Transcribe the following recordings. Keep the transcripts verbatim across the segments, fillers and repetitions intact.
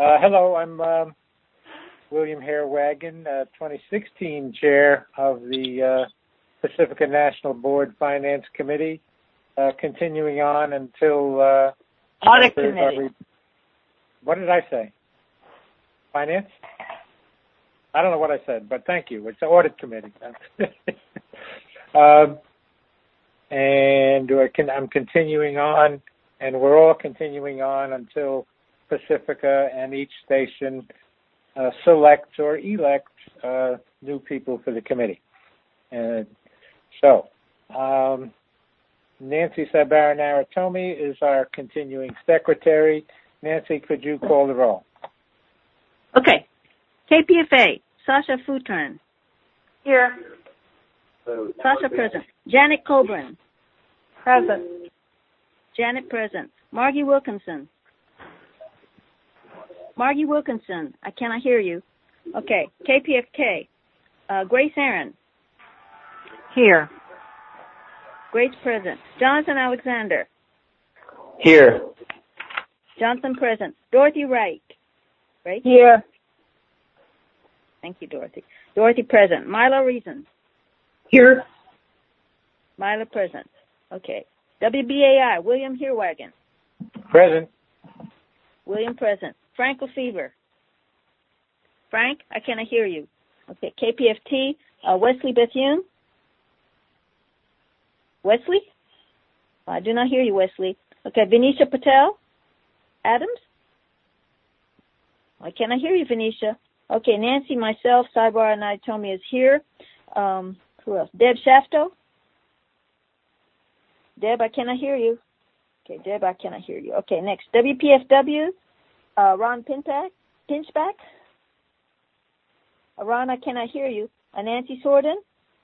Uh, hello, I'm um, William Hare Wagon, uh, twenty sixteen chair of the uh, Pacifica National Board Finance Committee, uh, continuing on until... Uh, Audit Committee. Re- what did I say? Finance? I don't know what I said, but thank you. It's the Audit Committee. um, and I'm continuing on, and we're all continuing on until Pacifica and each station uh, selects or elects uh, new people for the committee. And so, um, Nancy Sabara-Naratomi is our continuing secretary. Nancy, could you call the roll? Okay. K P F A, Sasha Futran. Here. Sasha present. Janet Coburn. Present. Janet present. Margie Wilkinson. Margie Wilkinson, I cannot hear you. Okay. K P F K, uh, Grace Aaron. Here. Grace present. Jonathan Alexander. Here. Johnson present. Dorothy Wright. Right? Here. Thank you, Dorothy. Dorothy present. Mila Reason. Here. Mila present. Okay. W B A I, William Herewagon. Present. William present. Frank Lefevre. Frank, I cannot hear you. Okay. K P F T, uh, Wesley Bethune. Wesley? I do not hear you, Wesley. Okay. Venetia Patel. Adams? I cannot hear you, Venetia. Okay. Nancy, myself, Sabara-Naratomi is here. Um, who else? Deb Shafto. Deb, I cannot hear you. Okay, Deb, I cannot hear you. Okay, next. W P F W, uh, Ron Pinchback. Pinchback. Uh, Ron, I cannot hear you. Uh, Nancy Sorden.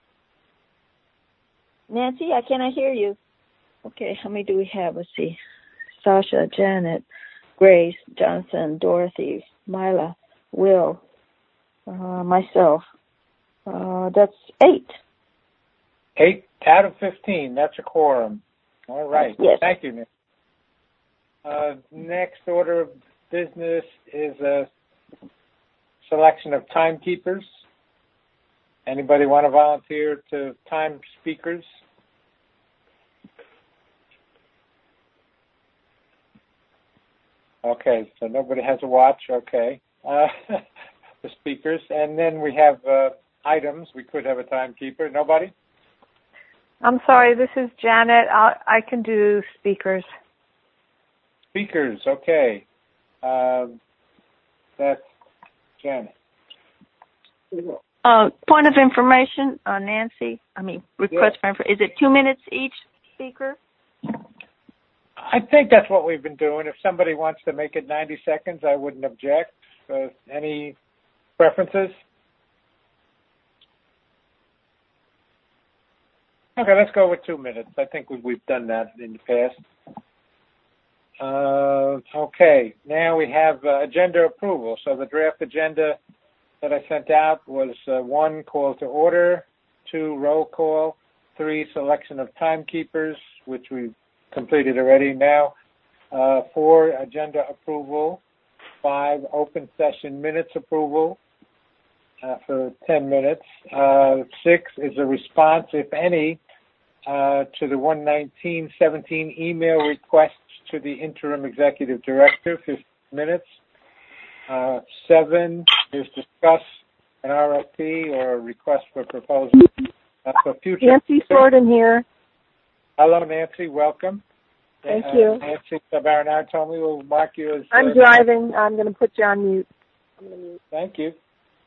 Nancy, I cannot hear you. Okay, how many do we have? Let's see. Sasha, Janet, Grace, Johnson, Dorothy, Mila, Will, uh, myself. Uh, that's eight. Eight out of fifteen. That's a quorum. All right. Yes. Thank you, Nick. Uh, next order of business is a selection of timekeepers. Anybody want to volunteer to time speakers? Okay, so nobody has a watch. Okay. Uh, the speakers. And then we have uh, items. We could have a timekeeper. Nobody? I'm sorry, this is Janet. I'll, I can do speakers. Speakers, okay. Um, that's Janet. Uh, point of information, uh, Nancy. I mean, request yeah. for information. Is it two minutes each speaker? I think that's what we've been doing. If somebody wants to make it ninety seconds, I wouldn't object. Uh, any preferences? Okay, let's go with two minutes. I think we've done that in the past. Uh, okay, now we have uh, agenda approval. So the draft agenda that I sent out was uh, one, call to order, two, roll call, three, selection of timekeepers, which we've completed already now, uh, four, agenda approval, five, open session minutes approval uh, for ten minutes, uh, six is a response, if any, Uh, to the one nineteen seventeen email requests to the interim executive director, fifteen minutes. Uh, seven is discuss an R F P or a request for proposal uh, for future. Nancy Sorden here. Hello, Nancy. Welcome. Thank uh, you. Nancy Sabara told me we'll mark you as. I'm uh, driving. I'm going to put you on mute. I'm going to mute. Thank you.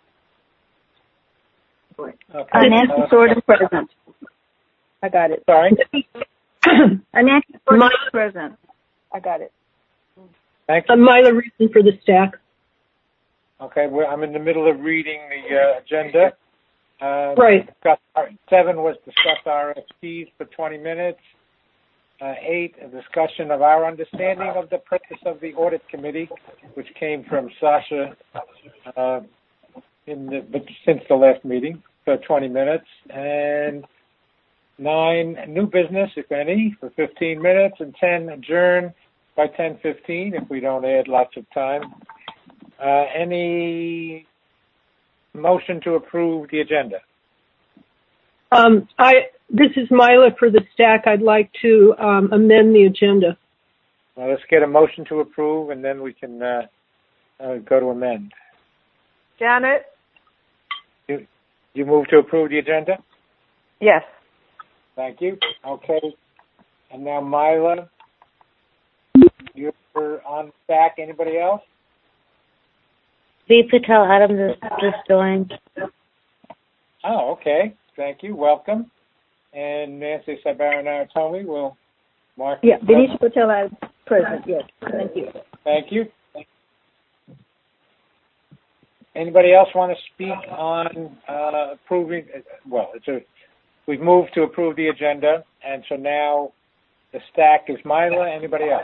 Okay. Uh, Nancy uh, Sorden present. I got it. Sorry. Nancy Sorden present. I got it. Thank you. I'm Mila Reason for the stack. Okay, well, I'm in the middle of reading the uh, agenda. Uh, right. Discuss, seven was discuss R F Ps for twenty minutes. Uh, eight, a discussion of our understanding of the purpose of the audit committee, which came from Sasha uh, in the, but since the last meeting, for twenty minutes. And nine, new business, if any, for fifteen minutes. And ten, adjourn by ten fifteen if we don't add lots of time. Uh, any motion to approve the agenda? Um, I, this is Mila for the stack. I'd like to um, amend the agenda. Well, let's get a motion to approve, and then we can uh, uh, go to amend. Janet? You, you move to approve the agenda? Yes. Thank you. Okay. And now Mila, you're on stack. Anybody else? V. Patel Adams is just joined. Oh, okay. Thank you. Welcome. And Nancy Sabaranaratomi will mark. Yeah, Benicia Patel as present. Yes. Thank you. Thank you. Anybody else want to speak on uh, approving? Well, it's a, we've moved to approve the agenda, and so now the stack is Mila. Anybody else?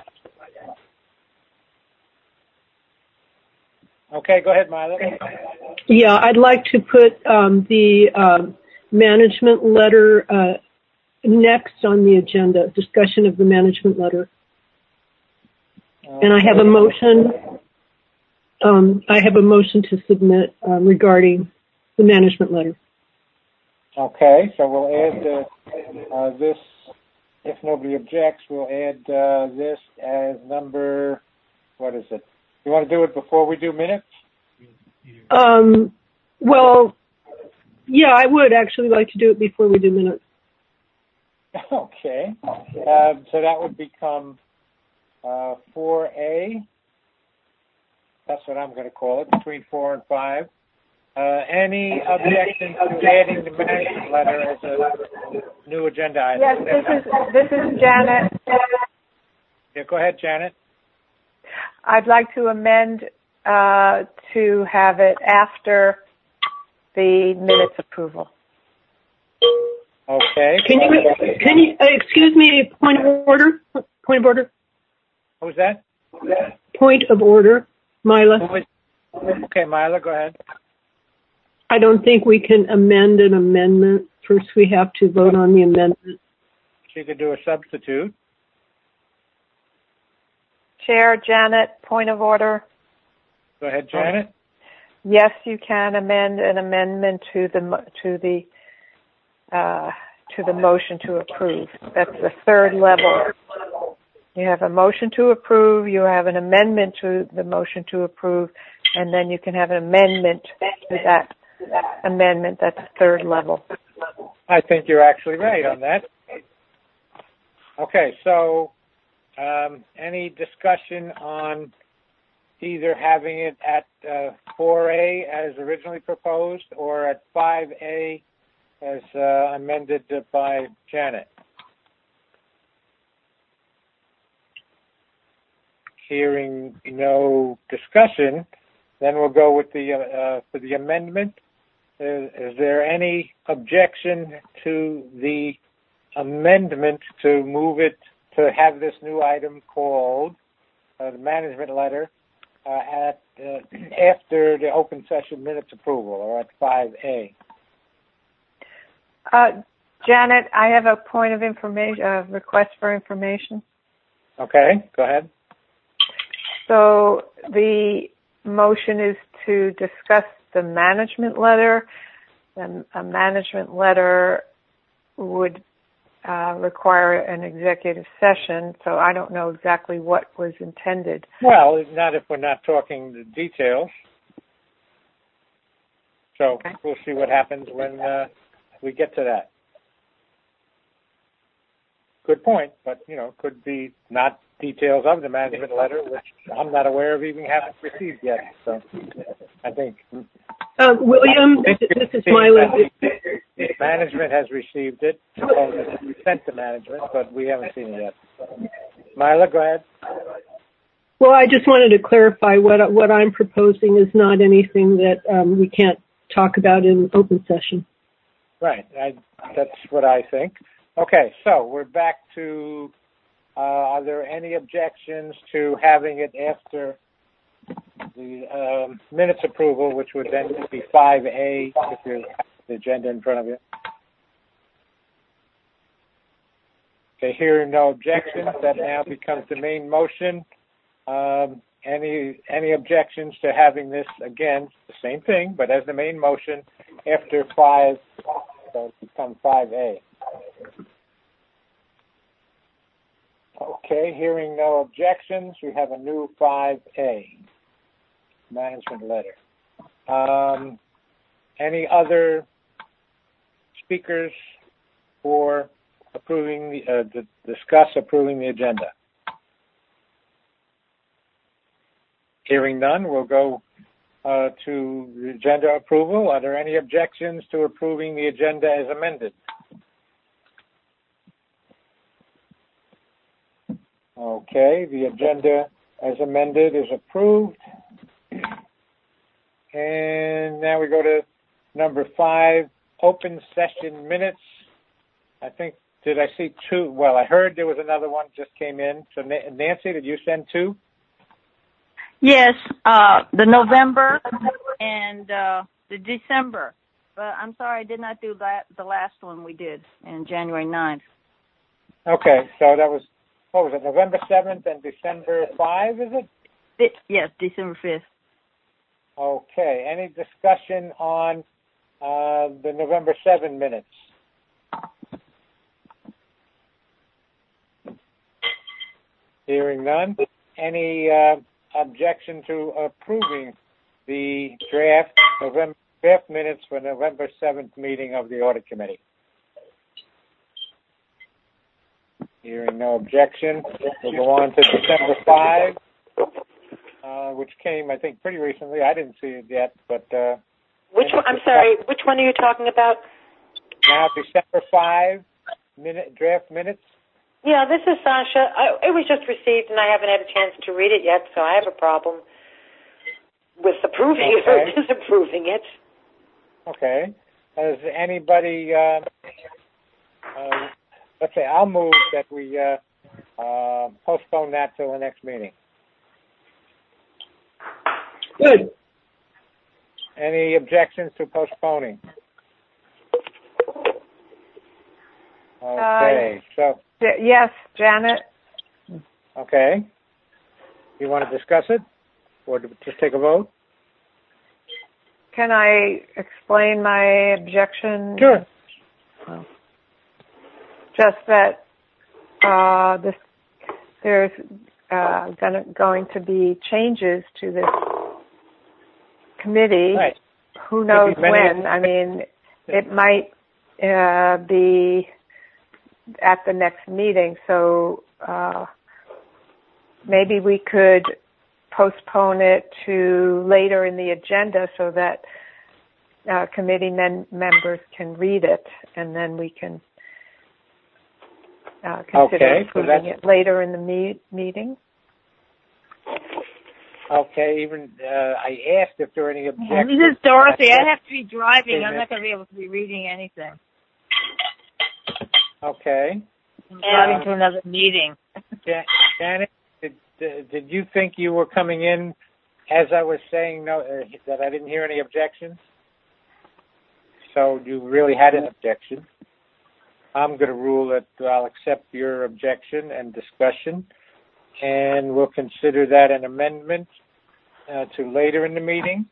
Okay, go ahead, Mila. Yeah, I'd like to put um, the um, management letter uh, next on the agenda, discussion of the management letter. Okay. And I have a motion. Um, I have a motion to submit um, regarding the management letter. Okay, so we'll add uh, uh, this. If nobody objects, we'll add uh, this as number. What is it? You want to do it before we do minutes? Um, well, yeah, I would actually like to do it before we do minutes. Okay. Uh, so that would become uh, four A. That's what I'm going to call it, between four and five. Uh, any objections to adding the management letter as a new agenda item? Yes, this is, this is Janet. Yeah, go ahead, Janet. I'd like to amend uh, to have it after the minutes approval. Okay. Can you, can you, uh, excuse me, point of order? Point of order? What was that? Point of order, Mila. Okay, Mila, go ahead. I don't think we can amend an amendment. First, we have to vote on the amendment. She could do a substitute. Chair Janet, point of order. Go ahead, Janet. Yes, you can amend an amendment to the to the uh, to the motion to approve. That's the third level. You have a motion to approve. You have an amendment to the motion to approve, and then you can have an amendment to that amendment. That's the third level. I think you're actually right on that. Okay, so. Um, any discussion on either having it at uh, four A as originally proposed or at five A as uh, amended by Janet? Hearing no discussion, then we'll go with the uh, for the amendment. Is, is there any objection to the amendment to move it to have this new item called uh, the management letter uh, at uh, after the open session minutes approval, or at five A? Uh, Janet, I have a point of information, uh, request for information. Okay, go ahead. So the motion is to discuss the management letter. And a management letter would Uh, require an executive session, so I don't know exactly what was intended. Well, not if we're not talking the details. So okay. We'll see what happens when uh, we get to that. Good point, but, you know, could be not details of the management letter, which I'm not aware of even having received yet. So I think... Uh, William, this is Mila. Management has received it. We sent to management, but we haven't seen it yet. Mila, go ahead. Well, I just wanted to clarify what what I'm proposing is not anything that um, we can't talk about in open session. Right. I, that's what I think. Okay, so we're back to, uh, are there any objections to having it after the um, minutes approval, which would then be five A if you have the agenda in front of you? Okay, hearing no objections, that now becomes the main motion. Um, Any any objections to having this, again, the same thing, but as the main motion after five, so it becomes five A. Okay, hearing no objections, we have a new five A, management letter. Um, any other speakers for approving the, uh, to discuss approving the agenda? Hearing none, we'll go uh, to the agenda approval. Are there any objections to approving the agenda as amended? Okay, the agenda as amended is approved. And now we go to number five, open session minutes. I think, did I see two? Well, I heard there was another one just came in. So Nancy, did you send two? Yes, uh, the November and uh, the December. But I'm sorry, I did not do that, the last one we did in January ninth. Okay, so that was, what was it, November seventh and December fifth, is it? it yes, December fifth. Okay, any discussion on uh, the November seventh minutes? Hearing none. Any uh, objection to approving the draft November draft minutes for November seventh meeting of the Audit Committee? Hearing no objection, we'll go on to December fifth, uh, which came, I think, pretty recently. I didn't see it yet, but... Uh, which one? I'm sorry, which one are you talking about? Now, December fifth minute, draft minutes. Yeah, this is Sasha. I, it was just received, and I haven't had a chance to read it yet, so I have a problem with approving Okay. it or disapproving it. Okay. Does anybody, uh, uh, let's say, I'll move that we uh, uh, postpone that till the next meeting. Good. Any objections to postponing? Okay, uh, so. Yes, Janet. Okay. You want to discuss it or just take a vote? Can I explain my objection? Sure. Oh. Just that uh, this, there's uh, gonna, going to be changes to this committee. Right. Who knows when? I mean, it might uh, be at the next meeting, so uh, maybe we could postpone it to later in the agenda so that uh, committee men- members can read it, and then we can uh, consider okay, approving so it later in the me- meeting. Okay, even uh, I asked if there were any objections. This is Dorothy. I have to be driving. I'm not going to be able to be reading anything. Okay. I'm driving to another meeting. Janet, did, did you think you were coming in as I was saying no, uh, that I didn't hear any objections? So you really had an objection. I'm going to rule that I'll accept your objection and discussion, and we'll consider that an amendment uh, to later in the meeting.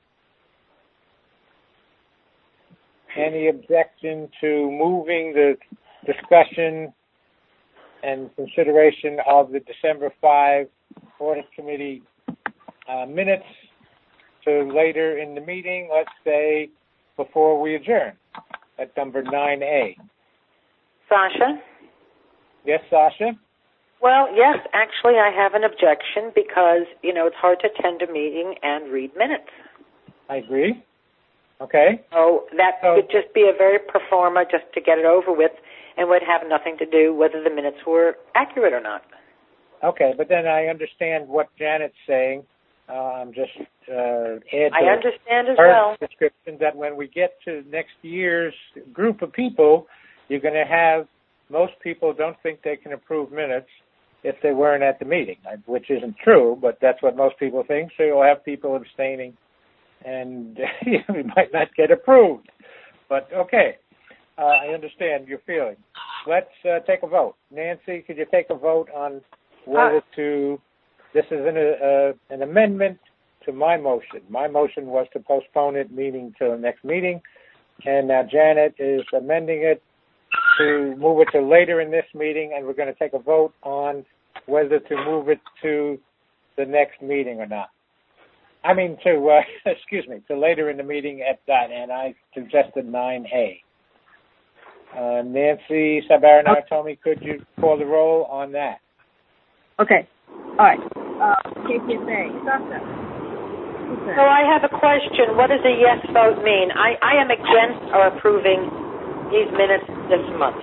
Any objection to moving the discussion and consideration of the December fifth Audit Committee uh, minutes to later in the meeting, let's say before we adjourn at number nine A. Sasha? Yes, Sasha? Well, yes, actually I have an objection because, you know, it's hard to attend a meeting and read minutes. I agree. Okay. So that so, would just be a very pro forma just to get it over with and would have nothing to do whether the minutes were accurate or not. Okay, but then I understand what Janet's saying. Um, just uh, add I understand as her well. description that when we get to next year's group of people, you're going to have most people don't think they can approve minutes if they weren't at the meeting, which isn't true, but that's what most people think. So you'll have people abstaining, and we might not get approved. But okay. Uh, I understand your feeling. Let's uh, take a vote. Nancy, could you take a vote on whether Uh, to this is an, uh, an amendment to my motion. My motion was to postpone it, meeting till the next meeting, and now Janet is amending it to move it to later in this meeting, and we're going to take a vote on whether to move it to the next meeting or not. I mean, to, uh, excuse me, to later in the meeting at that, and I suggested nine A. Uh, Nancy Sabaranatomi, could you call the roll on that? Okay. All right. Uh, K P S A. Sasha. So I have a question. What does a yes vote mean? I, I am against or approving these minutes this month.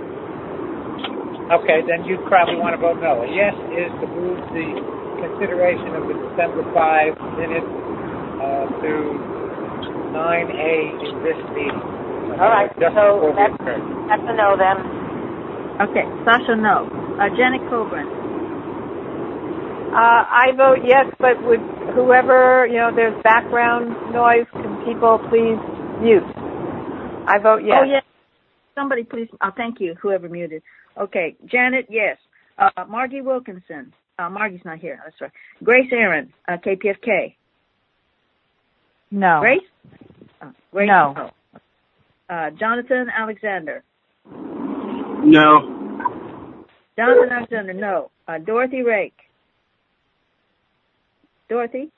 Okay, then you probably want to vote no. A yes is to move the consideration of the December fifth minutes uh, to nine A in this meeting. All right, Just so that's, that's a no then. Okay, Sasha, no. Uh, Janet Coburn. Uh, I vote yes, but would whoever, you know, there's background noise, can people please mute? I vote yes. Oh, yes. Somebody please, oh, thank you, whoever muted. Okay, Janet, yes. Uh, Margie Wilkinson. Uh, Margie's not here. That's right. Grace Aaron, uh, K P F K. No. Grace? Uh, Grace? No. no. Uh, Jonathan Alexander. No. Jonathan Alexander, no. Uh, Dorothy Rake. Dorothy?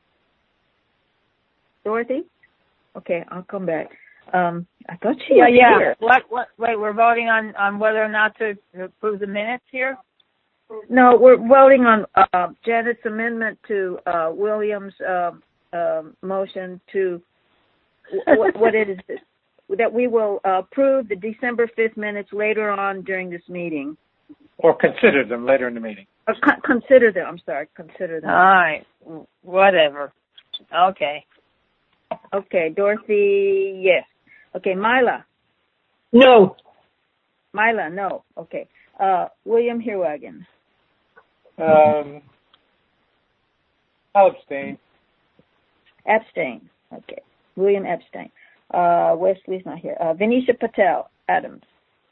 Dorothy? Okay, I'll come back. Um, I thought she yeah, was yeah. here. What, what, wait, we're voting on, on whether or not to approve the minutes here? No, we're voting on uh, Janet's amendment to uh, William's uh, uh, motion to what, what it is that we will uh, approve the December fifth minutes later on during this meeting. Or consider them later in the meeting. Uh, con- consider them. I'm sorry. Consider them. All right. Whatever. Okay. Okay, Dorothy, yes. Okay, Mila. No. Mila, no. Okay. Uh, William Herwagen. Um, I'll abstain. Abstain. Okay. William abstain. Uh, Wesley's not here. Uh, Venetia Patel Adams.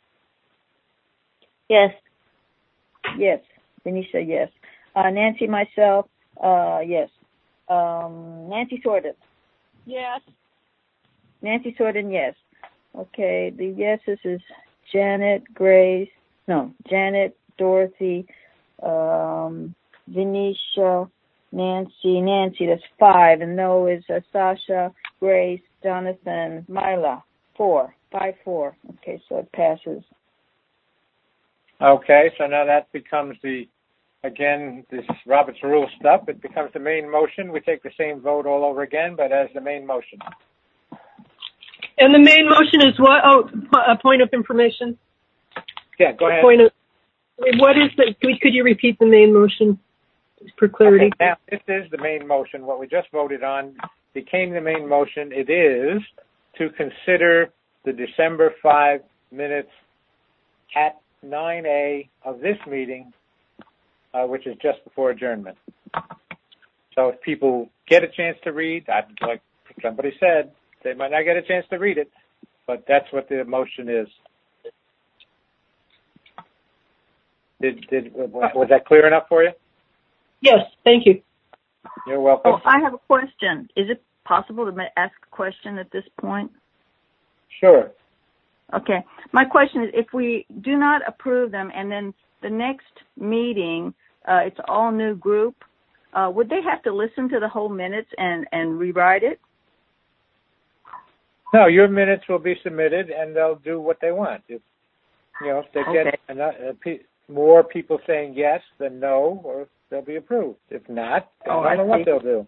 Yes. Yes. Venetia, yes. Uh, Nancy, myself, uh, yes. Um, Nancy Sorden. Yes. Nancy Sorden, yes. Okay, the yeses is Janet, Grace, no, Janet, Dorothy, um, Venetia, Nancy, Nancy, that's five, and no is uh, Sasha, Grace, Jonathan, Mila, four, five, four. Okay, so it passes. Okay, so now that becomes the, again, this Robert's Rule stuff. It becomes the main motion. We take the same vote all over again, but as the main motion. And the main motion is what? Oh, a point of information. Yeah, go ahead. Point of, what is the, could you repeat the main motion for clarity? Okay, now, this is the main motion. What we just voted on became the main motion. It is to consider the December fifth minutes at nine A of this meeting, uh, which is just before adjournment. So if people get a chance to read, I, like somebody said, they might not get a chance to read it, but that's what the motion is. Did, did was that clear enough for you? Yes, thank you. You're welcome. Oh, I have a question. Is it possible to ma- ask a question at this point? Sure. Okay. My question is, if we do not approve them and then the next meeting, uh, it's all new group, uh, would they have to listen to the whole minutes and, and rewrite it? No, your minutes will be submitted and they'll do what they want. If, you know, if they Okay. get enough, uh, pe- more people saying yes than no, or they'll be approved. If not, Oh, I don't know I what see. they'll do.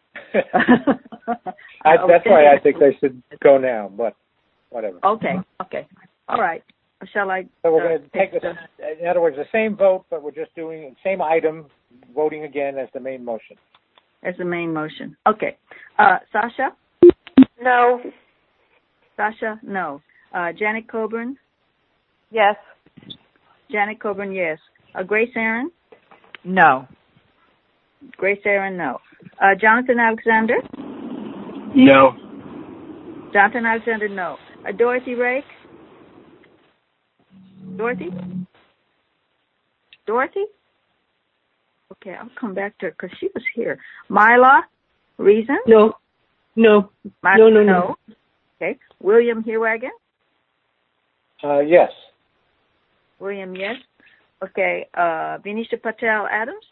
I, that's why I think they should go now, but whatever. Okay, okay. All right. Shall I? So we're uh, going to take the- the, in other words, the same vote, but we're just doing the same item, voting again as the main motion. As the main motion. Okay. Uh, Sasha? No. Sasha? No. Uh, Janet Coburn? Yes. Janet Coburn, yes. Uh, Grace Aaron? No. Grace Aaron, no. Uh, Jonathan Alexander? No. Jonathan Alexander, no. Uh, Dorothy Rake? Dorothy? Dorothy? Okay, I'll come back to her because she was here. Myla, reason? No. No. Myla, no, no, no. Okay. William Heerwagen? Uh, yes. William, yes. Okay. Uh, Venetia Patel Adams?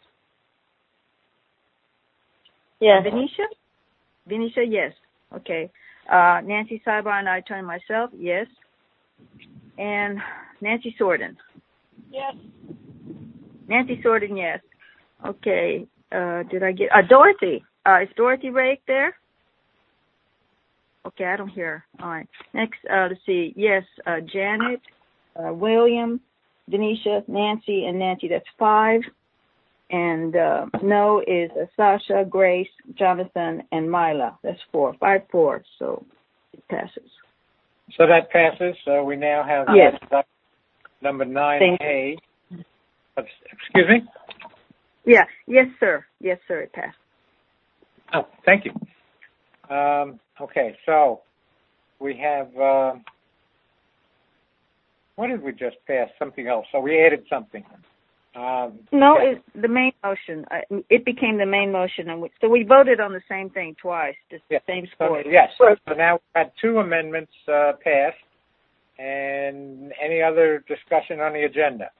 Yes. Venetia? Venetia, yes. Okay. Uh, Nancy Cyber and I turn myself, yes. And Nancy Sorden? Yes. Nancy Sorden, yes. Okay. Uh, did I get... Uh, Dorothy. Uh, is Dorothy Rake there? Okay, I don't hear her. All right. Next, uh, let's see. Yes, uh, Janet, uh, William, Denisha, Nancy, and Nancy. That's five. And uh, no is uh, Sasha, Grace, Jonathan, and Myla. That's four. Five, four. So it passes. So that passes. So we now have Yes. uh, number nine Thank A. Excuse me? Yeah. Yes, sir. Yes, sir. It passed. Oh, thank you. Um, okay, so we have, uh, what did we just pass? Something else. So we added something. Um, No, it's the main motion. Uh, it became the main motion. and we, So we voted on the same thing twice, just yeah. the same So, score. yes. So now we've had two amendments uh, passed. And any other discussion on the agenda?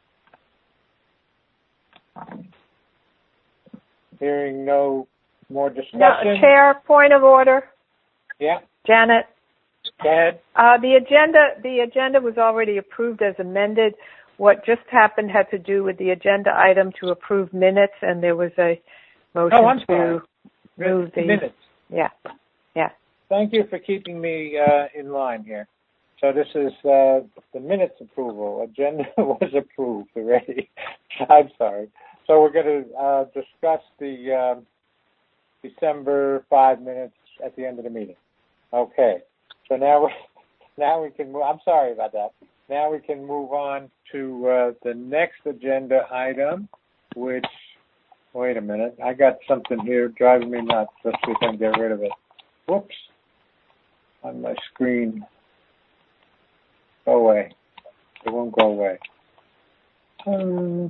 Hearing no more discussion. No, Chair, point of order. Yeah, Janet. go ahead. Uh, the agenda, the agenda was already approved as amended. What just happened had to do with the agenda item to approve minutes, and there was a motion Oh, I'm to sorry. move the Minutes. Yeah, yeah. Thank you for keeping me uh, in line here. So this is uh, the minutes approval. Agenda was approved already. I'm sorry. So we're going to uh, discuss the uh, December five minutes at the end of the meeting. Okay. So now we now we can move. I'm sorry about that. Now we can move on to uh, the next agenda item, which, wait a minute. I got something here driving me nuts. Let's see if I can get rid of it. Whoops. On my screen. Go away. It won't go away. Um,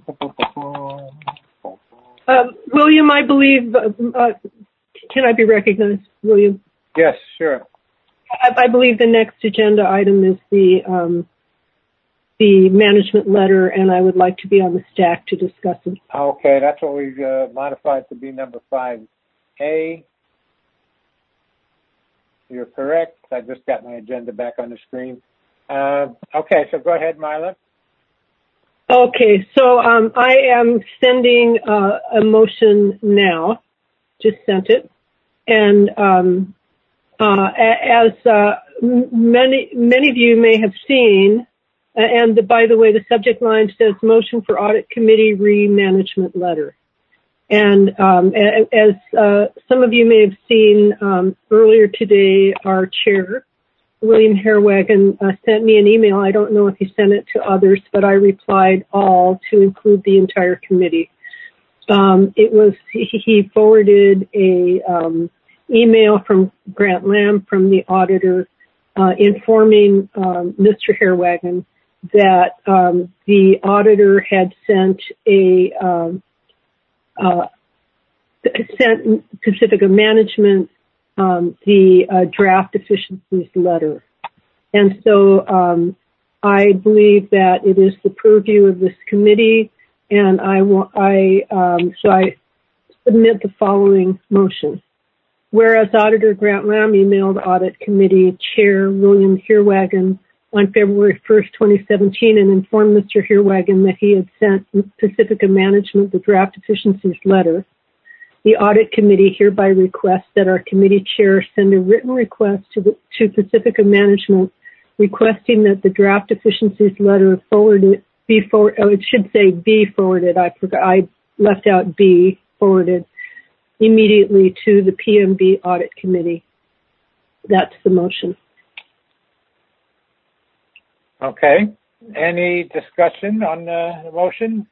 William, I believe, uh, uh, can I be recognized, William? Yes, sure. I, I believe the next agenda item is the um, the management letter, and I would like to be on the stack to discuss it. Okay, that's what we uh, modified to be number five A. You're correct. I just got my agenda back on the screen. Uh, okay, so go ahead, Myla. Okay, so um, I am sending uh, a motion now. Just sent it, and um, uh, as uh, many many of you may have seen, and the, by the way, the subject line says "Motion for Audit Committee Re-Management Letter." And um, as uh, some of you may have seen um, earlier today, our chair, William Heerwagen, uh, sent me an email. I don't know if he sent it to others, but I replied all to include the entire committee. Um, it was he forwarded a um, email from Grant Lamb, from the auditor, uh, informing um, Mister Heerwagen that um, the auditor had sent a um, uh, sent Pacifica Management Um, the uh, draft deficiencies letter. And so um, I believe that it is the purview of this committee, and I, wa- I um, so I submit the following motion. Whereas Auditor Grant Lamb emailed Audit Committee Chair William Heerwagen on February first, twenty seventeen, and informed Mister Heerwagen that he had sent Pacifica Management the draft deficiencies letter, the Audit Committee hereby requests that our committee chair send a written request to, the, to Pacifica Management requesting that the draft deficiencies letter forwarded, be forward, oh, it should say be forwarded. I forgot, I left out be forwarded immediately to the P M B Audit Committee. That's the motion. Okay. Any discussion on the motion?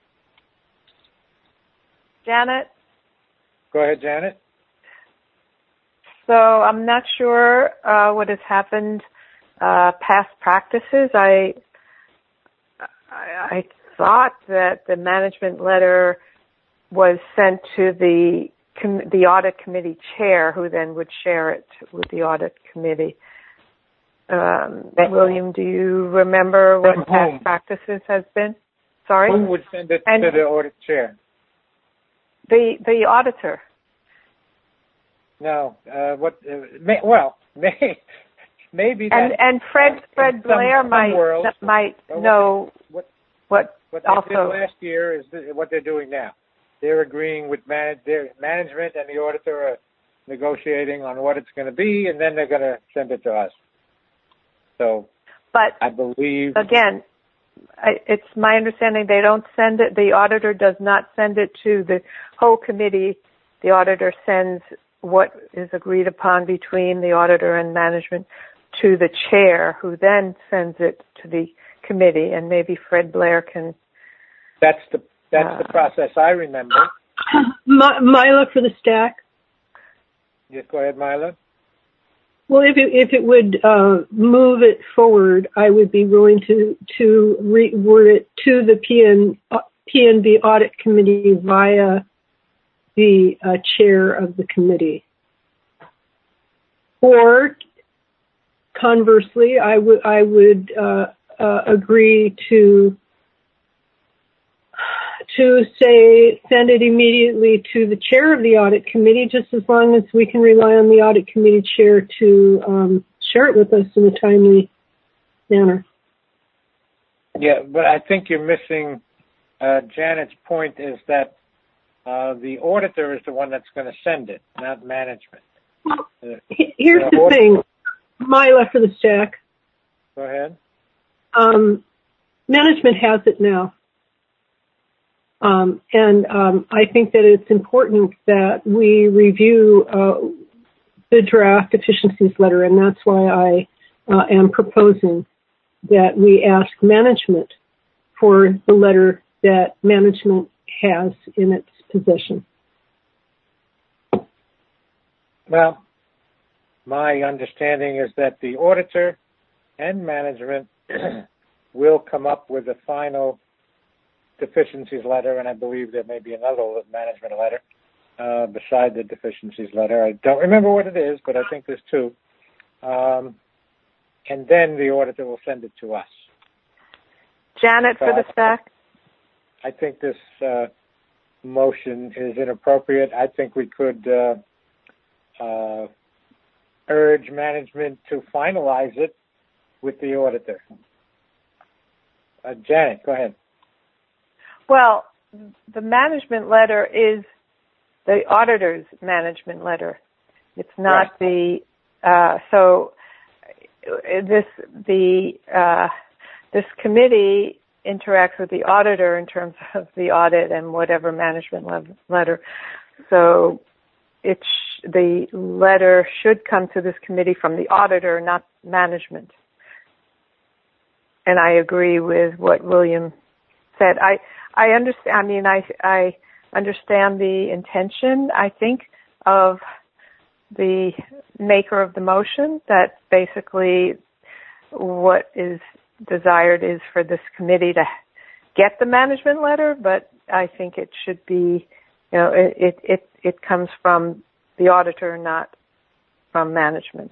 Janet? Go ahead, Janet. So I'm not sure uh, what has happened uh, past practices. I, I I thought that the management letter was sent to the com- the audit committee chair, who then would share it with the audit committee. Um, William, do you remember what past practices has been? Sorry? Who would send it and to the audit chair? The the auditor. No. Uh, what? Uh, may, well, may, maybe. And that, and Fred uh, Fred Blair some, might some worlds, might what, know what what what they also did last year is the, what they're doing now. They're agreeing with man, their management and the auditor are negotiating on what it's going to be, and then they're going to send it to us. So, but I believe again, I, it's my understanding they don't send it. The auditor does not send it to the whole committee. The auditor sends what is agreed upon between the auditor and management to the chair, who then sends it to the committee. And maybe Fred Blair can. That's the that's uh, the process I remember. My, Mila for the stack. Yes, go ahead, Mila. Well, if it, if it would uh, move it forward, I would be willing to to reword it to the P N, uh, P N B Audit Committee via the uh, chair of the committee. Or conversely, I would I would uh, uh, agree to to say send it immediately to the chair of the audit committee, just as long as we can rely on the audit committee chair to um, share it with us in a timely manner. Yeah, but I think you're missing uh, Janet's point is that uh, the auditor is the one that's going to send it, not management. Well, uh, here's the the audit- thing, Mila for the stack. Go ahead. Um, management has it now. Um, and um, I think that it's important that we review uh, the draft deficiencies letter, and that's why I uh, am proposing that we ask management for the letter that management has in its possession. Well, my understanding is that the auditor and management will come up with a final deficiencies letter, and I believe there may be another management letter uh, beside the deficiencies letter. I don't remember what it is, but I think there's two. Um, and then the auditor will send it to us. Janet for the stack. I think this uh, motion is inappropriate. I think we could uh, uh, urge management to finalize it with the auditor. Uh, Janet, go ahead. Well, the management letter is the auditor's management letter. It's not right. the uh, so this the uh, this committee interacts with the auditor in terms of the audit and whatever management le- letter. So it sh- the letter should come to this committee from the auditor, not management. And I agree with what William said. I I understand. I mean, I I understand the intention, I think, of the maker of the motion, that basically what is desired is for this committee to get the management letter, but I think it should be, you know, it it it, it comes from the auditor, not from management.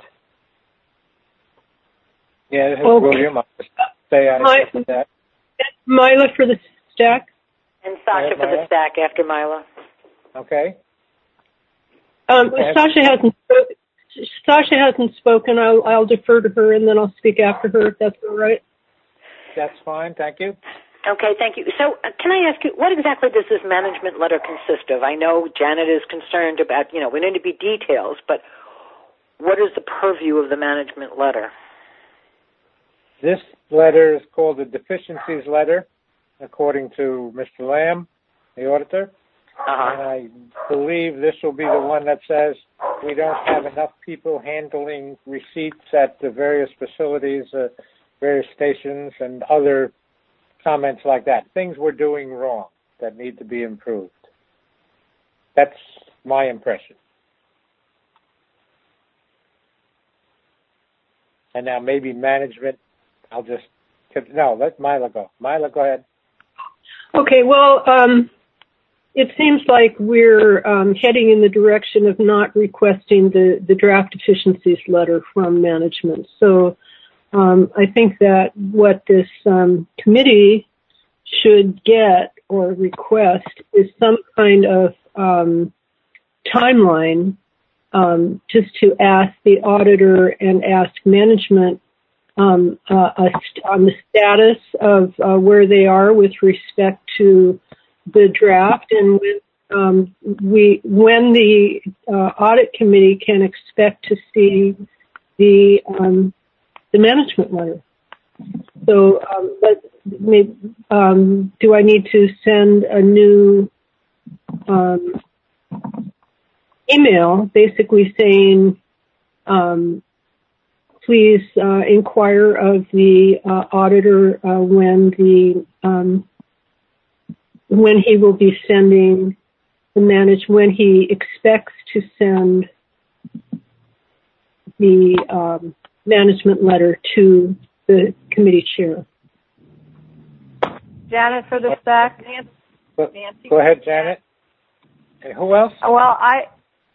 Yeah, this is okay. William. I'll just say I My, that. Mila for the stack. And Sasha for the stack after Mila. Okay. Um, okay. Sasha hasn't spoken. Sasha hasn't spoken. I'll, I'll defer to her, and then I'll speak after her, if that's all right. That's fine. Thank you. Okay, thank you. So uh, can I ask you, what exactly does this management letter consist of? I know Janet is concerned about, you know, we need to be details, but what is the purview of the management letter? This letter is called the deficiencies letter, according to Mister Lamb, the auditor. Uh-huh. And I believe this will be the one that says we don't have enough people handling receipts at the various facilities, uh, various stations, and other comments like that. Things we're doing wrong that need to be improved. That's my impression. And now maybe management, I'll just, no, let Mila go. Mila, go ahead. Okay, well, um, it seems like we're um, heading in the direction of not requesting the, the draft deficiencies letter from management. So um, I think that what this um, committee should get or request is some kind of um, timeline um, just to ask the auditor and ask management um, uh, on the status of uh, where they are with respect to the draft, and when um, we when the uh, audit committee can expect to see the um, the management letter. So, um, but maybe, um, do I need to send a new um, email, basically saying, um, please uh, inquire of the uh, auditor uh, when the um, when he will be sending the manage, when he expects to send the um, management letter to the committee chair. Janet for the stack. Go, go ahead, Janet. And who else? Well, I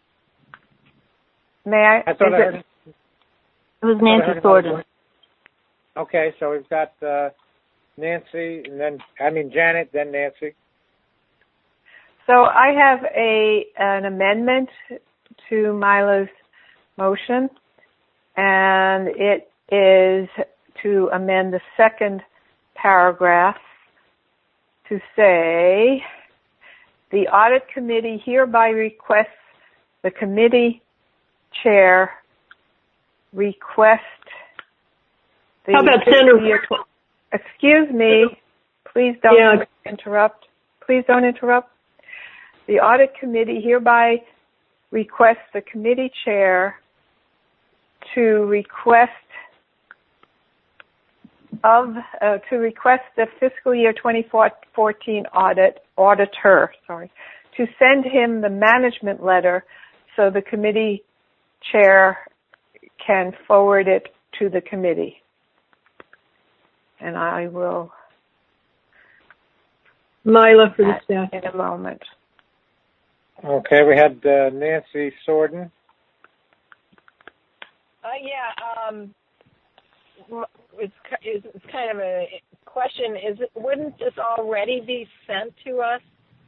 may I. I thought I heard it, it was Nancy Thornton. Okay, so we've got uh, Nancy, and then I mean Janet, then Nancy. So I have a an amendment to Mila's motion, and it is to amend the second paragraph to say, the audit committee hereby requests the committee chair request the How about Senator? Year tw- Excuse me, please don't yeah. interrupt. Please don't interrupt. The audit committee hereby requests the committee chair to request of uh, to request the fiscal year twenty fourteen audit auditor, sorry, to send him the management letter so the committee chair can forward it to the committee. And I will Mila for the staff in a moment. Okay, we had uh, Nancy Sorden. Uh, yeah, um, it's, it's kind of a question. Is it, wouldn't this already be sent to us?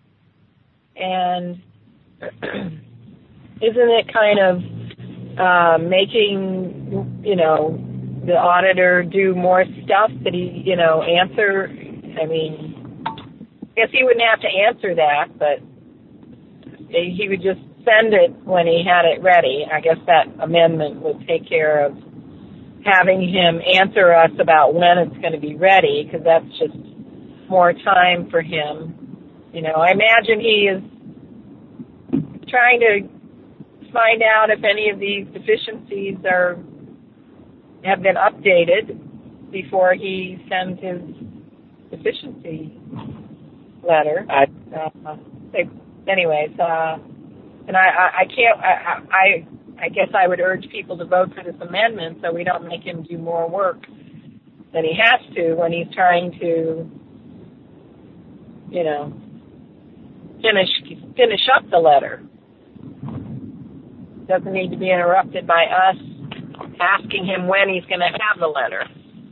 And isn't it kind of uh, making, you know, the auditor do more stuff that he, you know, answer? I mean, I guess he wouldn't have to answer that, but he would just send it when he had it ready. I guess that amendment would take care of having him answer us about when it's going to be ready, because that's just more time for him. You know, I imagine he is trying to find out if any of these deficiencies are have been updated before he sends his deficiency letter. I, uh, they, anyways, uh, and I, I, I can't, I, I, I guess I would urge people to vote for this amendment so we don't make him do more work than he has to when he's trying to, you know, finish, finish up the letter. Doesn't need to be interrupted by us asking him when he's going to have the letter.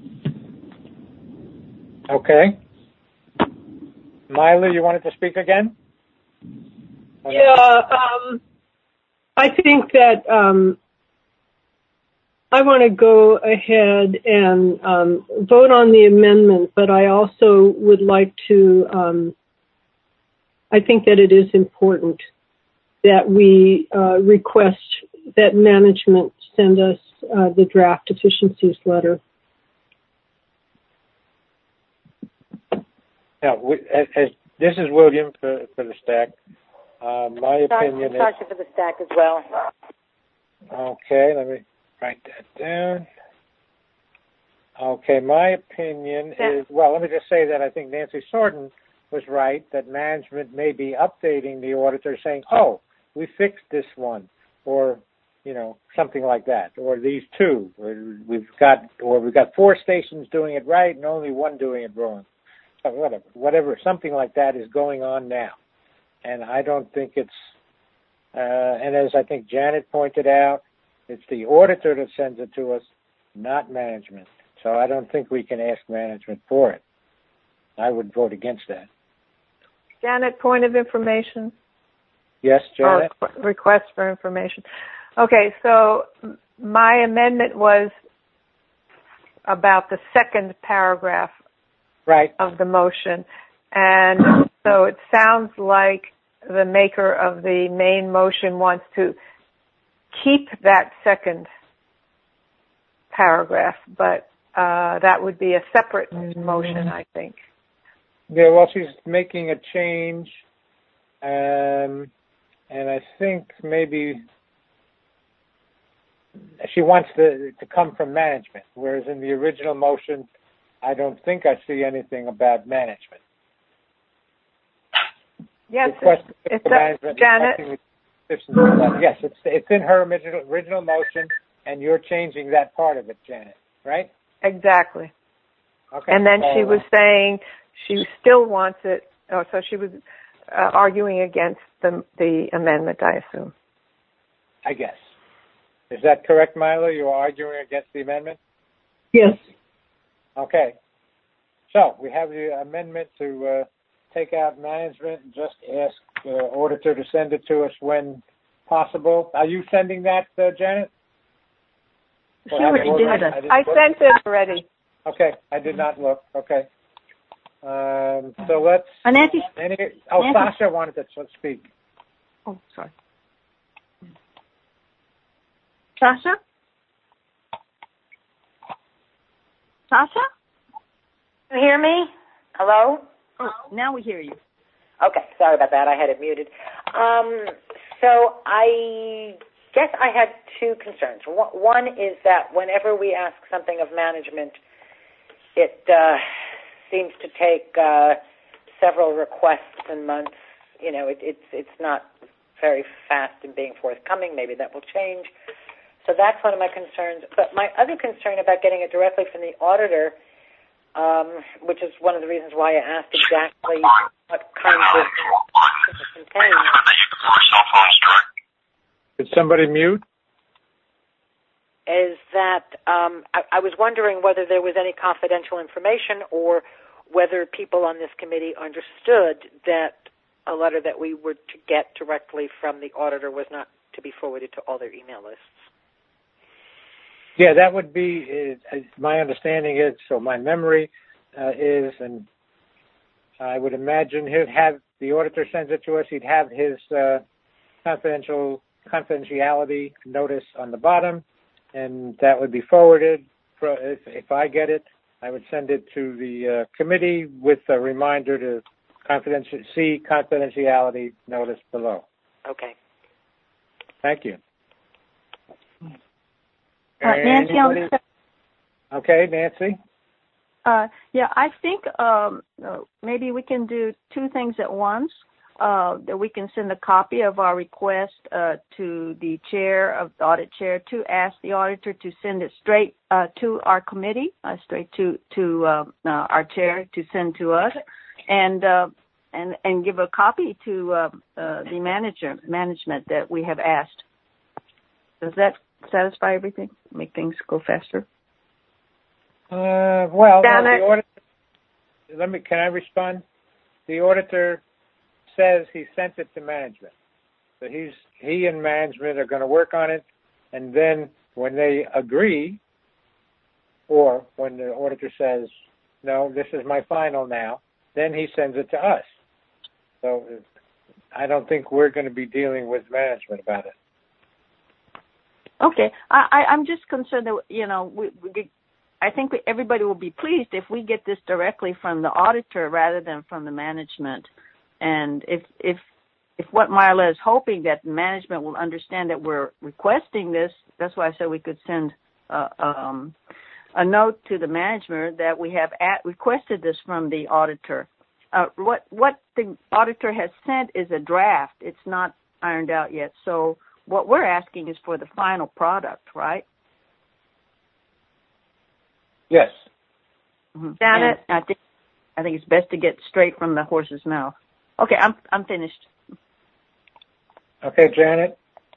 Okay. Mila, you wanted to speak again? Yeah, um, I think that um, I want to go ahead and um, vote on the amendment, but I also would like to, um, I think that it is important that we uh, request that management send us uh, the draft deficiencies letter. Yeah, we, as, as, this is William for, for the stack. Uh, my opinion is... Tasha for the stack as well. Okay, let me write that down. Okay, my opinion is... Well, let me just say that I think Nancy Sorden was right, that management may be updating the auditor saying, oh, we fixed this one, or, you know, something like that, or these two. Or we've got, or we've got four stations doing it right and only one doing it wrong. So whatever, whatever, something like that is going on now. and I don't think it's, uh, and as I think Janet pointed out, it's the auditor that sends it to us, not management. So I don't think we can ask management for it. I would vote against that. Janet, point of information? Yes, Janet? Or request for information. Okay, so my amendment was about the second paragraph right. of the motion. And so it sounds like the maker of the main motion wants to keep that second paragraph, but uh, that would be a separate motion, I think. Yeah, well, she's making a change, um, and I think maybe she wants to, to come from management, whereas in the original motion, I don't think I see anything about management. Yes, it's, it's a, Janet. Yes, it's it's in her original original motion, and you're changing that part of it, Janet, right? Exactly. Okay. And then so, she was saying she still wants it. Oh, so she was uh, arguing against the the amendment, I assume. I guess. Is that correct, Milo? You are arguing against the amendment? Yes. Okay. So we have the amendment to uh, take out management and just ask the auditor to send it to us when possible. Are you sending that, uh, Janet? She already did. I, I sent it already. Okay, I did not look. Okay. Um, so let's... Uh, Nancy? Any, oh, Nancy? Sasha wanted to speak. Oh, sorry. Sasha? Sasha? You hear me? Hello? Oh, now we hear you. Okay, sorry about that. I had it muted. Um, so I guess I had two concerns. One is that whenever we ask something of management, it uh, seems to take uh, several requests and months. You know, it, it's it's not very fast in being forthcoming. Maybe that will change. So that's one of my concerns. But my other concern about getting it directly from the auditor, um, which is one of the reasons why I asked exactly what kinds of it contains. Did somebody mute? Is that um, I, I was wondering whether there was any confidential information or whether people on this committee understood that a letter that we were to get directly from the auditor was not to be forwarded to all their email lists. Yeah, that would be, uh, my understanding is, so my memory uh, is, and I would imagine he'd have, the auditor sends it to us, he'd have his uh, confidential confidentiality notice on the bottom, and that would be forwarded. If, if I get it, I would send it to the uh, committee with a reminder to confidential, see confidentiality notice below. Okay. Thank you. Uh, Nancy, on okay, Nancy. Uh, yeah, I think um, uh, maybe we can do two things at once. Uh, that we can send a copy of our request uh, to the chair of the audit chair to ask the auditor to send it straight uh, to our committee, uh, straight to to uh, uh, our chair to send to us, and uh, and and give a copy to uh, uh, the manager management that we have asked. Does that satisfy everything? Make things go faster? Uh, well, Damn no, it. the auditor, let me. Can I respond? The auditor says he sent it to management, so he's he and management are going to work on it, and then when they agree, or when the auditor says, "No, this is my final now," then he sends it to us. So I don't think we're going to be dealing with management about it. Okay, I, I, I'm just concerned that, you know, we, we, I think we, everybody will be pleased if we get this directly from the auditor rather than from the management. And if if if what Marla is hoping that management will understand that we're requesting this, that's why I said we could send uh, um, a note to the management that we have at, requested this from the auditor. Uh, what what the auditor has sent is a draft. It's not ironed out yet. So what we're asking is for the final product, right? Yes. Mm-hmm. Janet? And I think I think it's best to get straight from the horse's mouth. Okay, I'm I'm finished. Okay, Janet?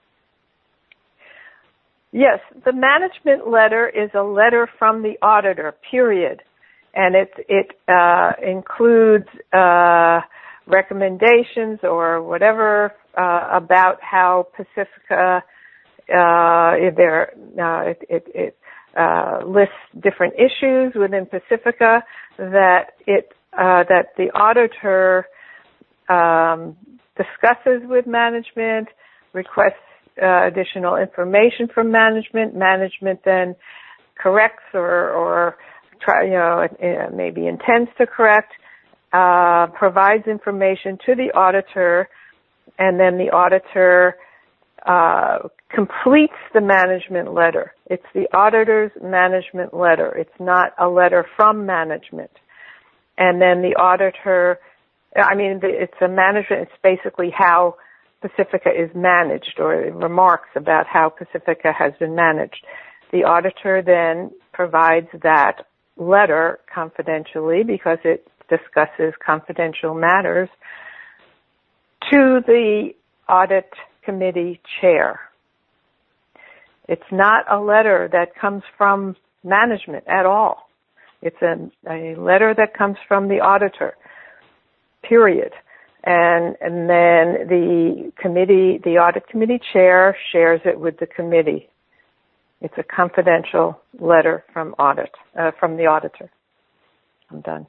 Yes, the management letter is a letter from the auditor, period. And it, it uh, includes uh, recommendations or whatever uh, about how Pacifica, uh, there, uh, it, it, it uh, lists different issues within Pacifica that it uh, that the auditor um, discusses with management, requests uh, additional information from management. Management then corrects or, or try, you know, maybe intends to correct, uh, provides information to the auditor, and then the auditor uh, completes the management letter. It's the auditor's management letter. It's not a letter from management. And then the auditor, I mean, it's a management, it's basically how Pacifica is managed, or remarks about how Pacifica has been managed. The auditor then provides that letter confidentially, because it discusses confidential matters, to the audit committee chair. It's not a letter that comes from management at all. It's a, a letter that comes from the auditor, period. And, and then the committee, the audit committee chair shares it with the committee. It's a confidential letter from audit, uh, from the auditor. I'm done.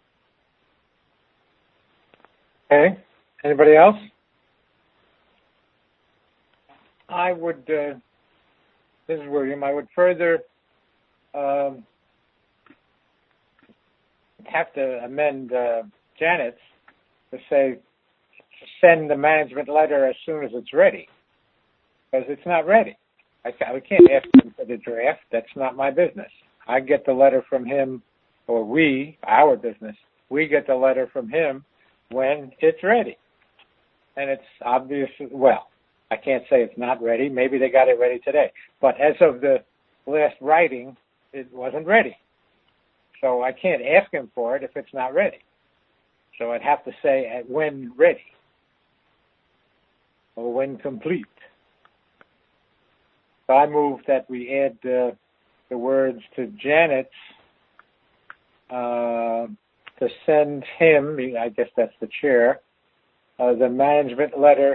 Okay. Anybody else? I would, uh, this is William, I would further um, have to amend uh, Janet's to say send the management letter as soon as it's ready, because it's not ready. I can't ask him for the draft. That's not my business. I get the letter from him, or we, our business, we get the letter from him when it's ready. And it's obvious, well, I can't say it's not ready. Maybe they got it ready today. But as of the last writing, it wasn't ready. So I can't ask him for it if it's not ready. So I'd have to say at when ready, or when complete. So I move that we add uh, the words to Janet's uh, to send him, I guess that's the chair, uh, the management letter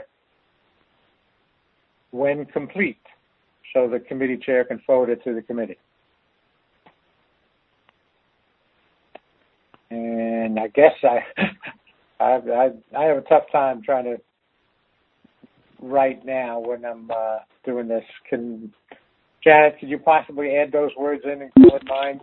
when complete, so the committee chair can forward it to the committee. And I guess I, I, I, I have a tough time trying to write now when I'm uh, doing this. Can Janet, could you possibly add those words in and call it mine?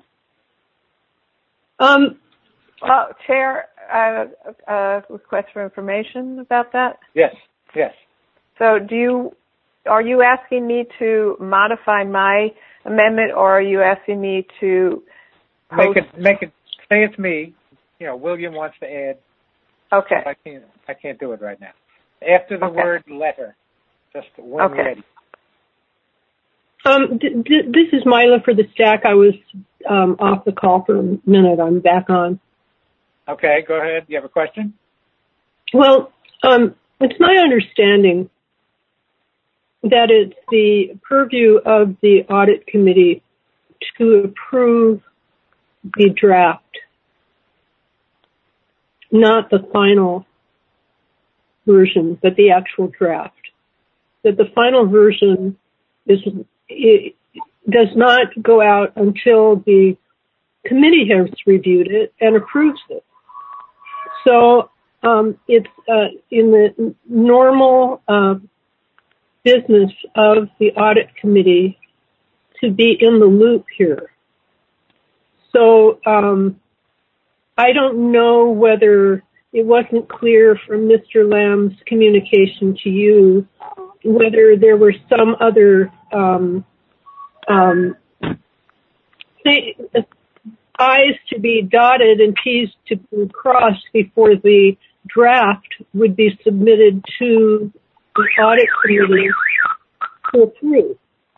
Um, uh, Chair, uh, uh, request for information about that? Yes, yes. So do you, are you asking me to modify my amendment, or are you asking me to post? Make it, make it, say it's me. You know, William wants to add. Okay. I can't, I can't do it right now. After the okay. word letter, just when okay. ready. Um, d- d- this is Mila for the stack. I was um, off the call for a minute. I'm back on. Okay, go ahead. You have a question? Well, um, it's my understanding that it's the purview of the audit committee to approve the draft, not the final version, but the actual draft. That the final version is it does not go out until the committee has reviewed it and approves it. So um, it's uh, in the normal uh, business of the audit committee to be in the loop here. So um, I don't know whether it wasn't clear from Mister Lamb's communication to you whether there were some other um, um, th- I's to be dotted and T's to be crossed before the draft would be submitted to the audit committee to approve.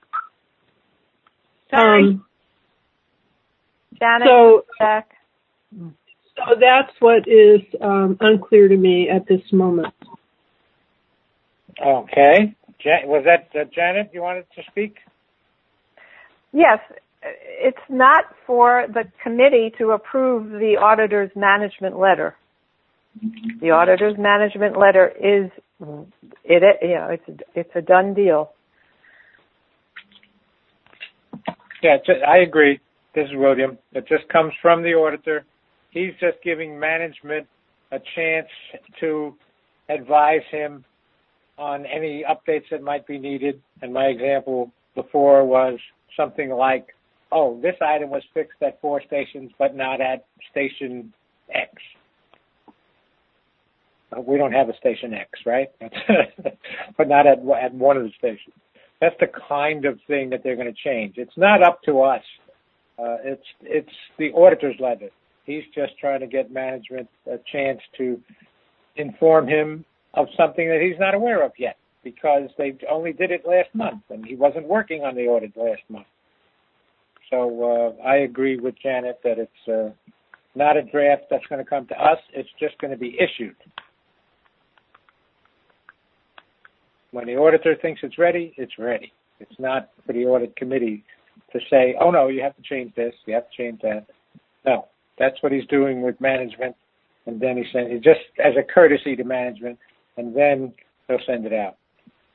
Sorry. Um, Janet, so, back. so that's what is um, unclear to me at this moment. Okay. Jan- was that uh, Janet? You wanted to speak? Yes. It's not for the committee to approve the auditor's management letter. The auditor's management letter is, it, you know, it's, it's a done deal. Yeah, I agree. This is William. It just comes from the auditor. He's just giving management a chance to advise him on any updates that might be needed. And my example before was something like, oh, this item was fixed at four stations, but not at station X. We don't have a station X, right? But not at, at one of the stations. That's the kind of thing that they're going to change. It's not up to us. Uh, it's it's the auditor's letter. He's just trying to get management a chance to inform him of something that he's not aware of yet, because they only did it last month, and he wasn't working on the audit last month. So uh, I agree with Janet that it's uh, not a draft that's going to come to us. It's just going to be issued. When the auditor thinks it's ready, it's ready. It's not for the audit committee to say, oh, no, you have to change this, you have to change that. No, that's what he's doing with management. And then he sends it just as a courtesy to management, and then they'll send it out.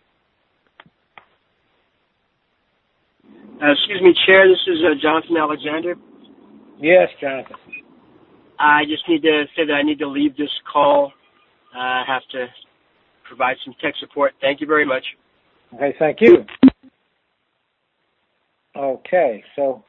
Uh, excuse me, Chair, this is uh, Jonathan Alexander. Yes, Jonathan. I just need to say that I need to leave this call. Uh, I have to provide some tech support. Thank you very much. Okay, thank you. Okay, so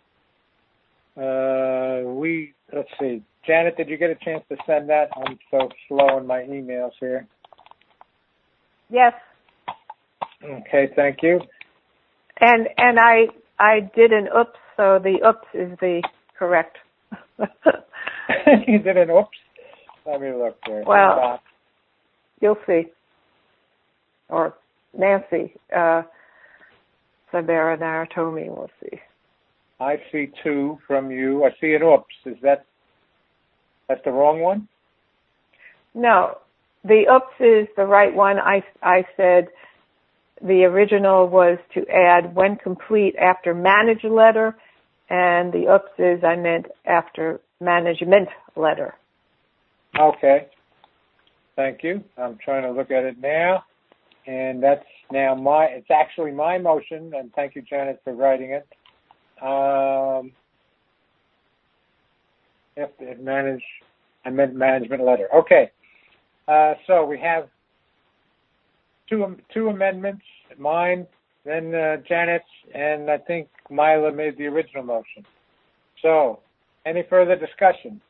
uh, we, let's see. Janet, did you get a chance to send that? I'm so slow in my emails here. Yes. Okay, thank you. And and I I did an oops, so the oops is the correct. You did an oops? Let me look there. Well, you'll see. Or Nancy uh, Sabera Naratomi will see. I see two from you. I see an oops. Is that that's the wrong one? No, the oops is the right one. I I said the original was to add when complete after manage letter, and the oops is I meant after management letter. Okay. Thank you. I'm trying to look at it now. And that's now my, it's actually my motion, and thank you, Janet, for writing it. Um, if it manage, I meant management letter. Okay. Uh, so we have two two amendments, mine, then uh, Janet's, and I think Mila made the original motion. So, any further discussion?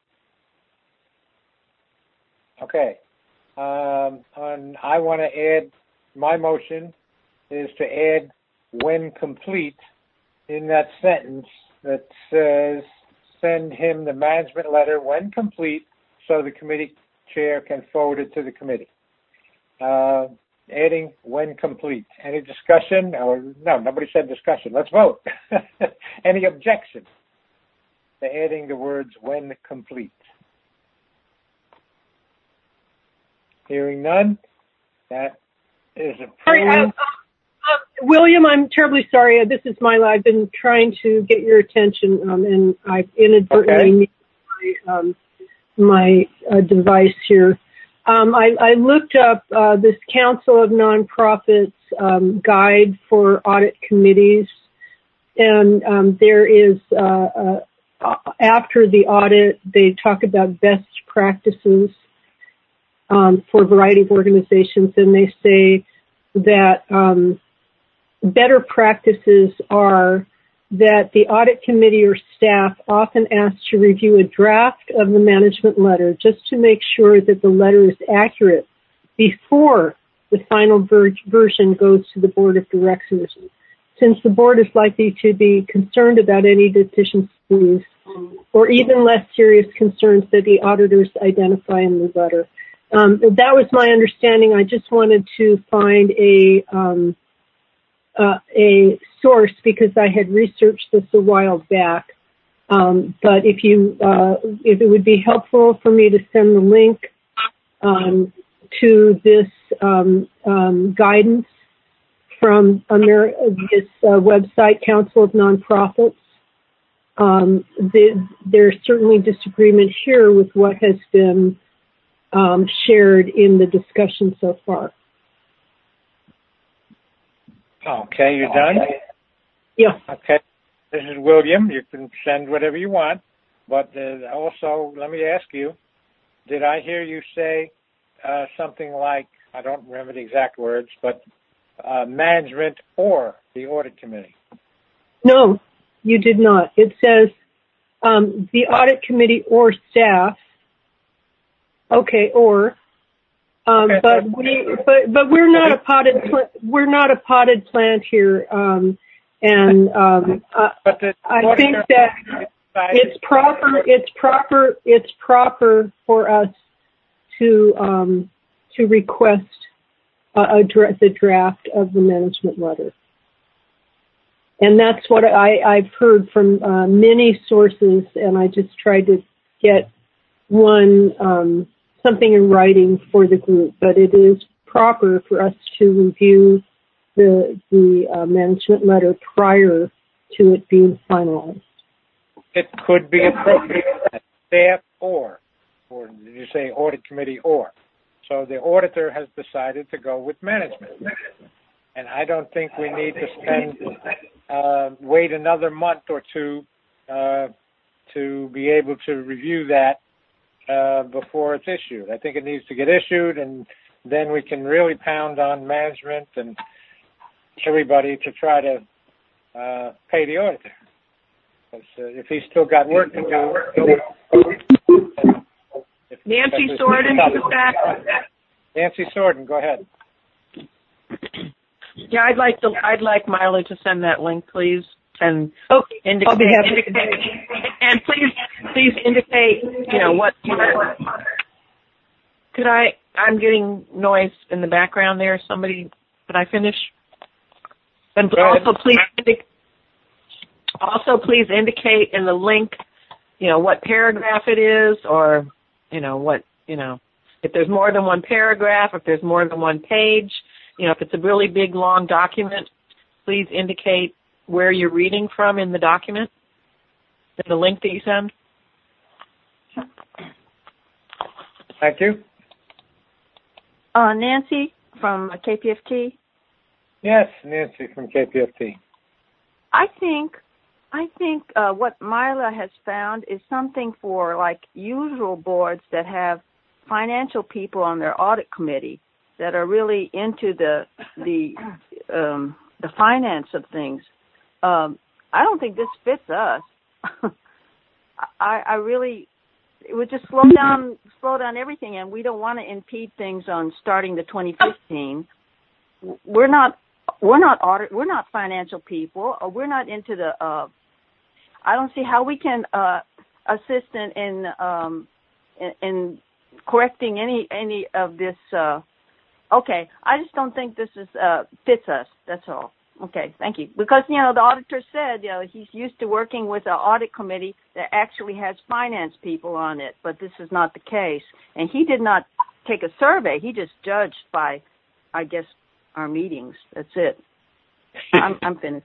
Okay. Um, on, I want to add, my motion is to add when complete in that sentence that says send him the management letter when complete so the committee chair can forward it to the committee. Uh, adding when complete. Any discussion? Or no, nobody said discussion. Let's vote. Any objection to adding the words when complete? Hearing none, that is approved. Sorry, uh, uh, William, I'm terribly sorry. This is Mila. I've been trying to get your attention, um, and I've inadvertently muted my, um, my uh, device here. Um, I, I looked up uh, this Council of Nonprofits um, guide for audit committees, and um, there is, uh, uh, after the audit, they talk about best practices um, for a variety of organizations, and they say that um, better practices are that the audit committee or staff often asks to review a draft of the management letter just to make sure that the letter is accurate before the final ver- version goes to the board of directors, since the board is likely to be concerned about any deficiencies or even less serious concerns that the auditors identify in the letter. Um, that was my understanding. I just wanted to find a um, uh, a source because I had researched this a while back. Um, but if you uh, if it would be helpful for me to send the link um, to this um, um, guidance from Amer- this uh, website, Council of Nonprofits. Um, the, there's certainly disagreement here with what has been um, shared in the discussion so far. Okay, you're done? Yeah. Okay. This is William. You can send whatever you want. But uh, also, let me ask you, did I hear you say uh, something like, I don't remember the exact words, but uh, management or the audit committee? No, you did not. It says um, the audit committee or staff. Okay, or. Um, okay, but we, but but we're not a potted pl- we're not a potted plant here, um, and um, uh, but the I think that it's proper it's proper it's proper for us to um, to request a, a dra- the draft of the management letter, and that's what I, I've heard from uh, many sources, and I just tried to get one. Um, something in writing for the group, but it is proper for us to review the the uh, management letter prior to it being finalized. It could be appropriate, staff or, or did you say audit committee or? So the auditor has decided to go with management. And I don't think we need to spend, uh, wait another month or two uh, to be able to review that Uh, before it's issued. I think it needs to get issued, and then we can really pound on management and everybody to try to uh, pay the auditor. Because uh, if he's still got work to do, if, Nancy Sorden is back. Nancy Sorden, go ahead. Yeah, I'd like to. I'd like Milo to send that link, please, and okay. indicate, I'll be happy. indicate, and please, please indicate. You know what? Could I? I'm getting noise in the background there. Somebody, could I finish? And also, please, indi- also please indicate in the link, you know, what paragraph it is, or you know what, you know, if there's more than one paragraph, if there's more than one page. You know, if it's a really big, long document, please indicate where you're reading from in the document, in the link that you send. Thank you. Uh, Nancy from K P F T. Yes, Nancy from K P F T. I think, I think uh, what Mila has found is something for like usual boards that have financial people on their audit committee that are really into the the um, the finance of things. Um, I don't think this fits us. I, I really, it would just slow down slow down everything, and we don't want to impede things on starting the twenty fifteen. We're not we're not audit we're not financial people, or we're not into the. Uh, I don't see how we can uh, assist in in, um, in in correcting any any of this. Uh, Okay, I just don't think this is uh, fits us. That's all. Okay, thank you. Because, you know, the auditor said, you know, he's used to working with an audit committee that actually has finance people on it, but this is not the case. And he did not take a survey. He just judged by, I guess, our meetings. That's it. I'm, I'm finished.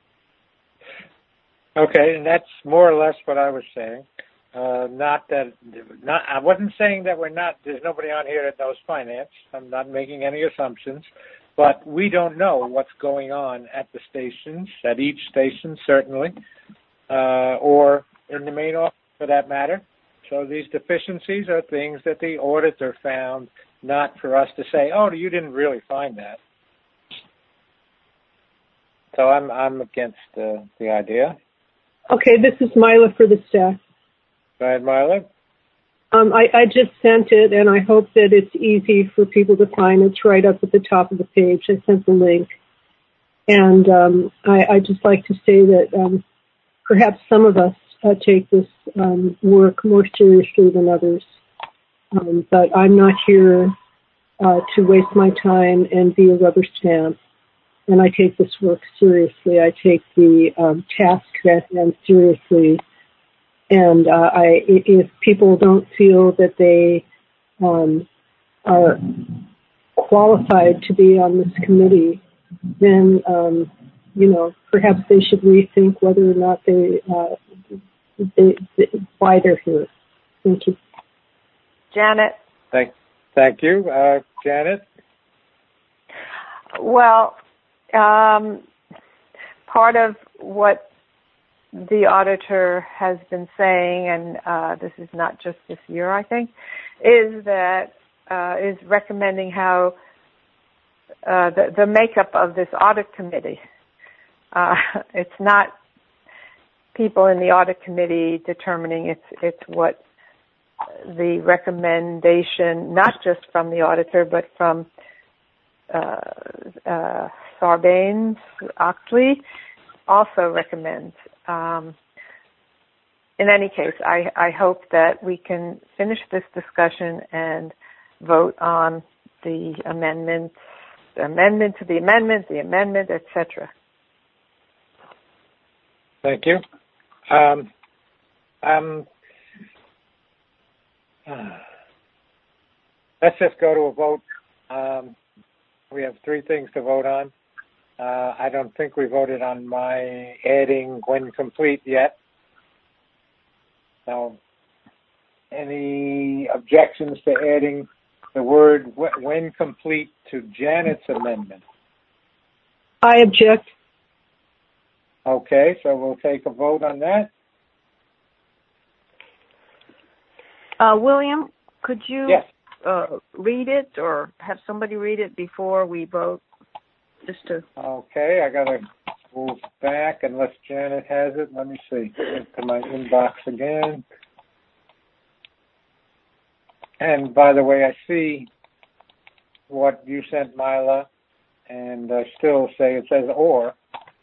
Okay, and that's more or less what I was saying. Uh, not that, not, I wasn't saying that we're not, there's nobody on here that knows finance. I'm not making any assumptions, but we don't know what's going on at the stations, at each station, certainly, uh, or in the main office for that matter. So these deficiencies are things that the auditor found, not for us to say, oh, you didn't really find that. So I'm, I'm against uh, the idea. Okay, this is Mila for the staff. Go ahead, Marla. Um, I, I just sent it, and I hope that it's easy for people to find. It's right up at the top of the page. I sent the link. And um, I, I just like to say that um, perhaps some of us uh, take this um, work more seriously than others. Um, but I'm not here uh, to waste my time and be a rubber stamp. And I take this work seriously. I take the um, task at hand seriously. And uh, I, if people don't feel that they um, are qualified to be on this committee, then, um, you know, perhaps they should rethink whether or not they, uh, they, they why they're here. Thank you. Janet? Thank, thank you. Uh, Janet? Well, um, part of what the auditor has been saying, and uh, this is not just this year, I think, is that uh, is recommending how uh, the, the makeup of this audit committee. Uh, it's not people in the audit committee determining it's it's what the recommendation, not just from the auditor, but from uh, uh, Sarbanes-Oxley, also recommends. Um, in any case, I, I hope that we can finish this discussion and vote on the amendments, the amendment to the amendment, the amendment, et cetera. Thank you. Um, um, uh, let's just go to a vote. Um, we have three things to vote on. Uh, I don't think we voted on my adding when complete yet. Now, any objections to adding the word when complete to Janet's amendment? I object. Okay, so we'll take a vote on that. Uh, William, could you yes. uh, read it or have somebody read it before we vote? Just to. Okay, I gotta move back unless Janet has it. Let me see. Into my inbox again. And by the way, I see what you sent, Mila, and I still say it says or.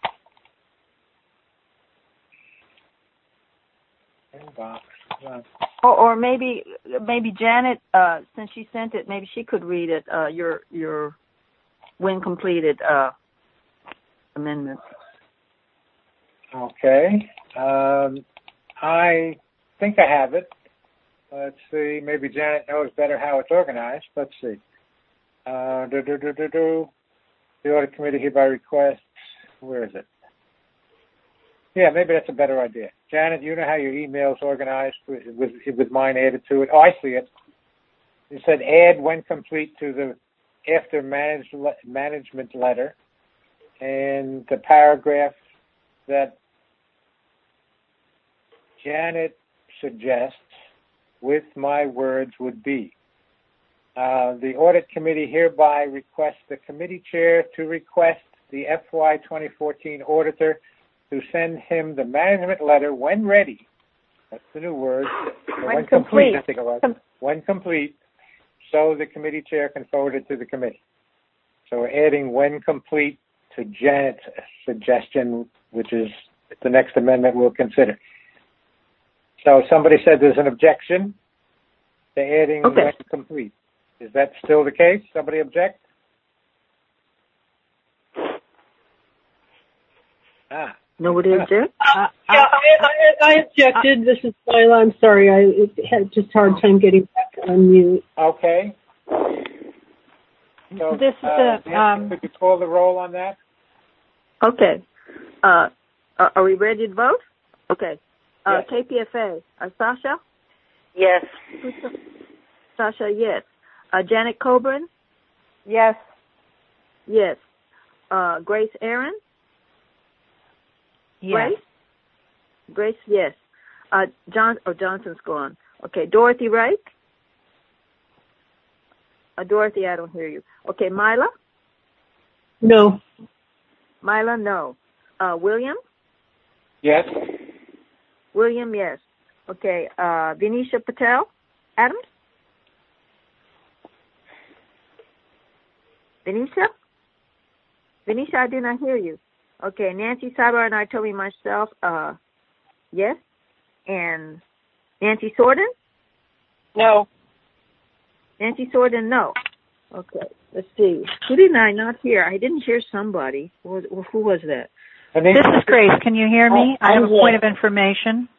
Inbox. Or, or maybe maybe Janet, uh, since she sent it, maybe she could read it. Uh, your your. when completed uh, amendment. Okay. Um, I think I have it. Let's see. Maybe Janet knows better how it's organized. Let's see. Uh, do, do, do, do, do. The audit committee hereby requests. Where is it? Yeah, maybe that's a better idea. Janet, you know how your email's organized with, with, with mine added to it? Oh, I see it. You said add when complete to the after manage, management letter, and the paragraph that Janet suggests with my words would be, uh, the audit committee hereby requests the committee chair to request the F Y twenty fourteen auditor to send him the management letter when ready. That's the new word. When, when complete. complete, I think it was. When complete. So the committee chair can forward it to the committee. So we're adding when complete to Janet's suggestion, which is the next amendment we'll consider. So somebody said there's an objection to adding okay. when complete. Is that still the case? Somebody object? Ah. Nobody object? Uh, yeah, I, I, I objected. Uh, this is Lila. I'm sorry. I had just a hard time getting back on mute. Okay. So, this is uh, a, um, could you call the roll on that? Okay. Uh, are we ready to vote? Okay. Uh, yes. K P F A. Uh, Sasha? Yes. Sasha, yes. Uh, Janet Coburn? Yes. Yes. Uh, Grace Aaron? Yes. Grace? Grace, yes. Uh, John, oh, Johnson's gone. Okay, Dorothy Wright? Uh, Dorothy, I don't hear you. Okay, Mila? No. Mila, no. Uh, William? Yes. William, yes. Okay, uh, Vinisha Patel? Adams? Vinisha? Vinisha, I did not hear you. Okay, Nancy Cyber and I told me myself, uh, yes. And Nancy Sorden? No. Nancy Sorden, no. Okay, let's see. Who did I not hear? I didn't hear somebody. Who was, who was that? This is Grace. Can you hear me? I have a point of information.